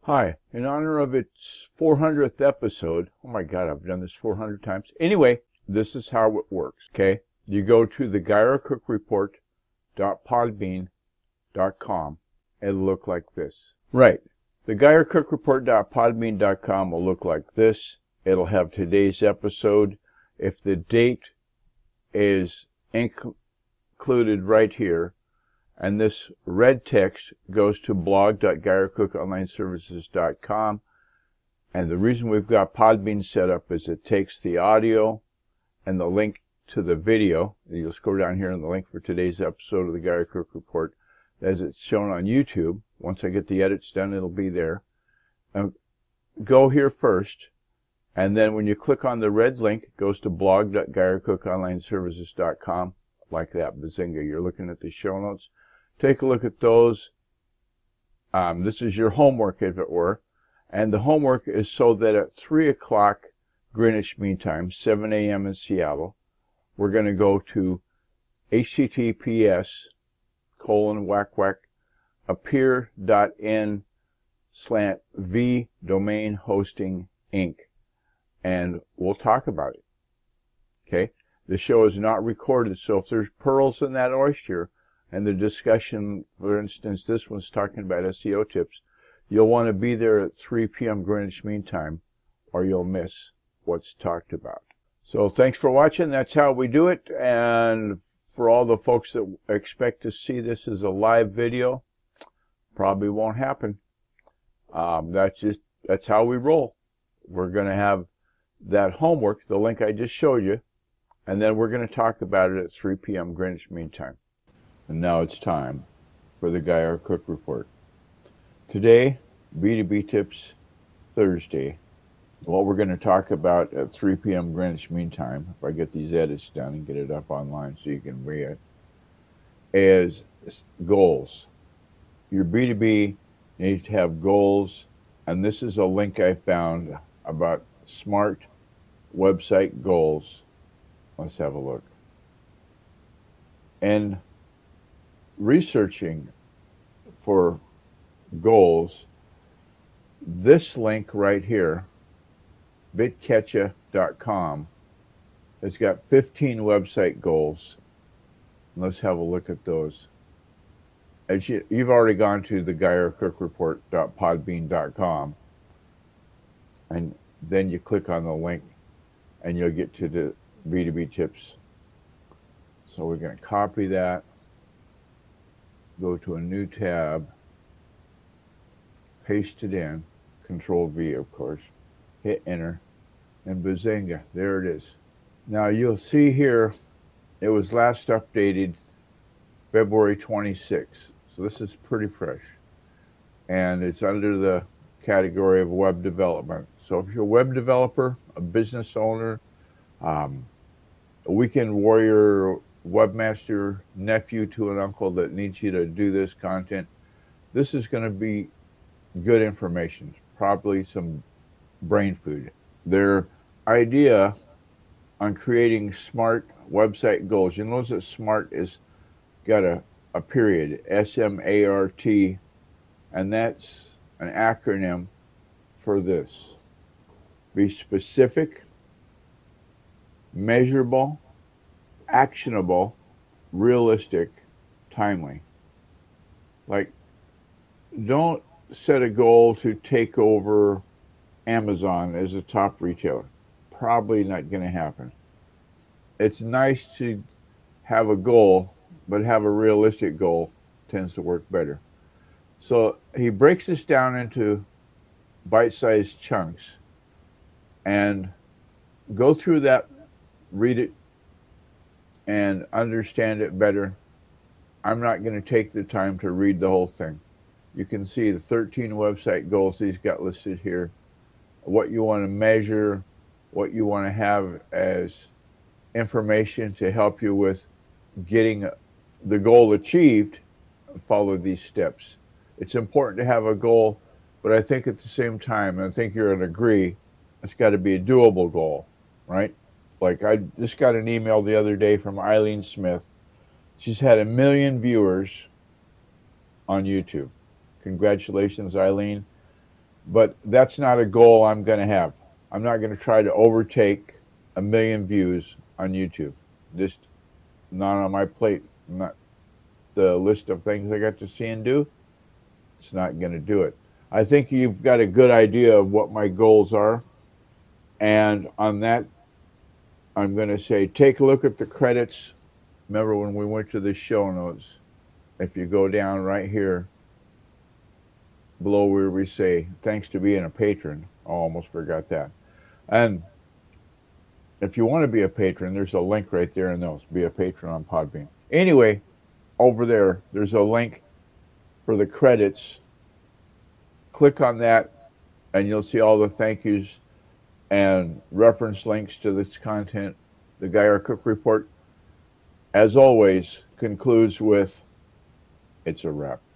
Hi, in honor of its 400th episode, oh my God, I've done this 400 times. Anyway, this is how it works, okay? You go to the GuyerCookReport.podbean.com. It'll look like this. Right. The GuyerCookReport.podbean.com will look like this. It'll have today's episode. If the date is included right here, and this red text goes to blog.GuyerCookOnlineServices.com. And the reason we've got Podbean set up is it takes the audio and the link to the video. You'll scroll down here and the link for today's episode of the Guyer Cook Report as it's shown on YouTube. Once I get the edits done, it'll be there. Go here first, and then when you click on the red link, it goes to blog.GuyerCookOnlineServices.com. Like that, bazinga. You're looking at the show notes. Take a look at those. This is your homework, if it were. And the homework is so that at 3 o'clock Greenwich Mean Time, 7 a.m. in Seattle, we're going to go to https://appear.in/v domain hosting inc. And we'll talk about it. Okay? The show is not recorded, so if there's pearls in that oyster, and the discussion, for instance, this one's talking about SEO tips, you'll want to be there at 3 p.m. Greenwich Mean Time, or you'll miss what's talked about. So thanks for watching. That's how we do it. And for all the folks that expect to see this as a live video, probably won't happen. That's how we roll. We're going to have that homework, the link I just showed you, and then we're going to talk about it at 3 p.m. Greenwich Mean Time. And now it's time for the Guyer Cook Report. Today, B2B Tips Thursday. What we're going to talk about at 3 p.m. Greenwich Mean Time, if I get these edits done and get it up online so you can read it, is goals. Your B2B needs to have goals, and this is a link I found about smart website goals. Let's have a look. And researching for goals, this link right here, bitketcha.com, has got 15 website goals. Let's have a look at those. As you've already gone to the GuyerCookReport.podbean.com, and then you click on the link and you'll get to the B2B tips. So we're going to copy that, go to a new tab, paste it in, Control V of course, hit enter, and bazinga, there it is. Now you'll see here, it was last updated February 26th, so this is pretty fresh. And it's under the category of web development. So if you're a web developer, a business owner, a weekend warrior, webmaster, nephew to an uncle that needs you to do this content, this is going to be good information, probably some brain food. Their idea on creating smart website goals, you notice that SMART is got a period, S-M-A-R-T, and that's an acronym for this. Be specific, measurable, actionable, realistic, timely. Like, don't set a goal to take over Amazon as a top retailer. Probably not going to happen. It's nice to have a goal, but have a realistic goal tends to work better. So he breaks this down into bite-sized chunks, and go through that, read it, and understand it better. I'm not going to take the time to read the whole thing. You can see the 13 website goals he's got listed here, what you want to measure, what you want to have as information to help you with getting the goal achieved. Follow these steps. It's important to have a goal, but I think at the same time, and I think you're going to agree, it's got to be a doable goal, right? Like, I just got an email the other day from Eileen Smith. She's had 1 million viewers on YouTube. Congratulations, Eileen. But that's not a goal I'm going to have. I'm not going to try to overtake 1 million views on YouTube. Just not on my plate. Not the list of things I got to see and do. It's not going to do it. I think you've got a good idea of what my goals are. And on that, I'm going to say take a look at the credits. Remember when we went to the show notes? If you go down right here below where we say, thanks to being a patron. I almost forgot that. And if you want to be a patron, there's a link right there in those. Be a patron on Podbean. Anyway, over there, there's a link for the credits. Click on that, and you'll see all the thank yous and reference links to this content. The Guy R. Cook Report, as always, concludes with, it's a wrap.